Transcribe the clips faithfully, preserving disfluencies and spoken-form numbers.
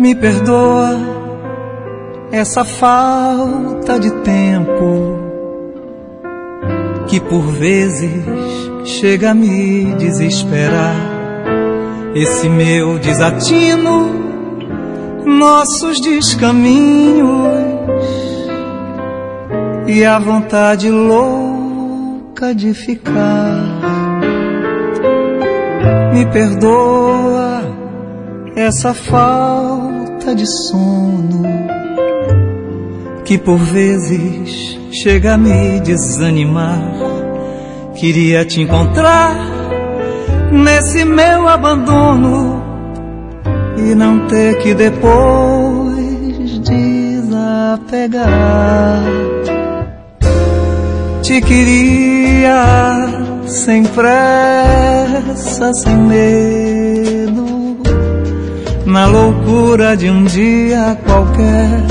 Me perdoa essa falta de tempo que por vezes chega a me desesperar. Esse meu desatino, nossos descaminhos e a vontade louca de ficar. Me perdoa essa falta de sono que por vezes chega a me desanimar. Queria te encontrar nesse meu abandono e não ter que depois desapegar. Te queria sem pressa, sem medo, na loucura de um dia qualquer,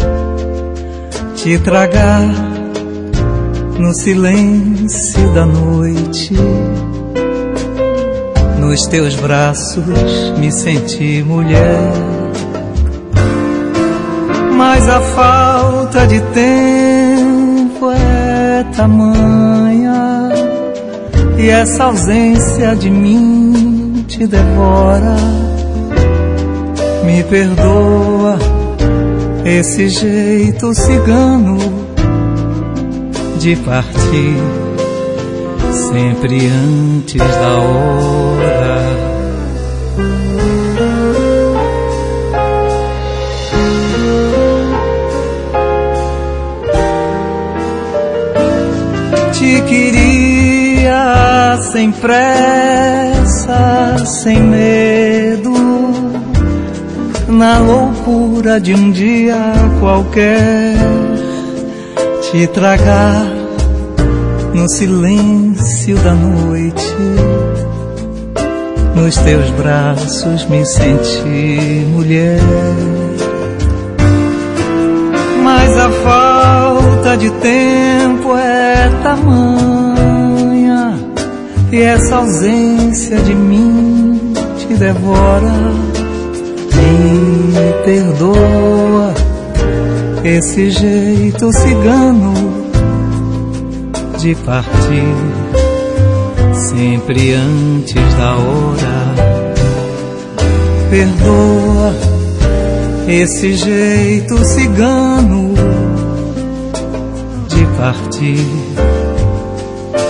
te tragar no silêncio da noite. Nos teus braços me senti mulher, mas a falta de tempo é tamanha e essa ausência de mim te devora. Me perdoa esse jeito cigano de partir sempre antes da hora. Te queria sem pressa, sem medo, na loucura de um dia qualquer, te tragar no silêncio da noite. Nos teus braços me senti mulher, mas a falta de tempo é tamanha e essa ausência de mim te devora. Me perdoa esse jeito cigano de partir sempre antes da hora. Perdoa esse jeito cigano de partir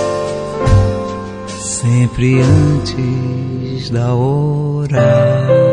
sempre antes da hora.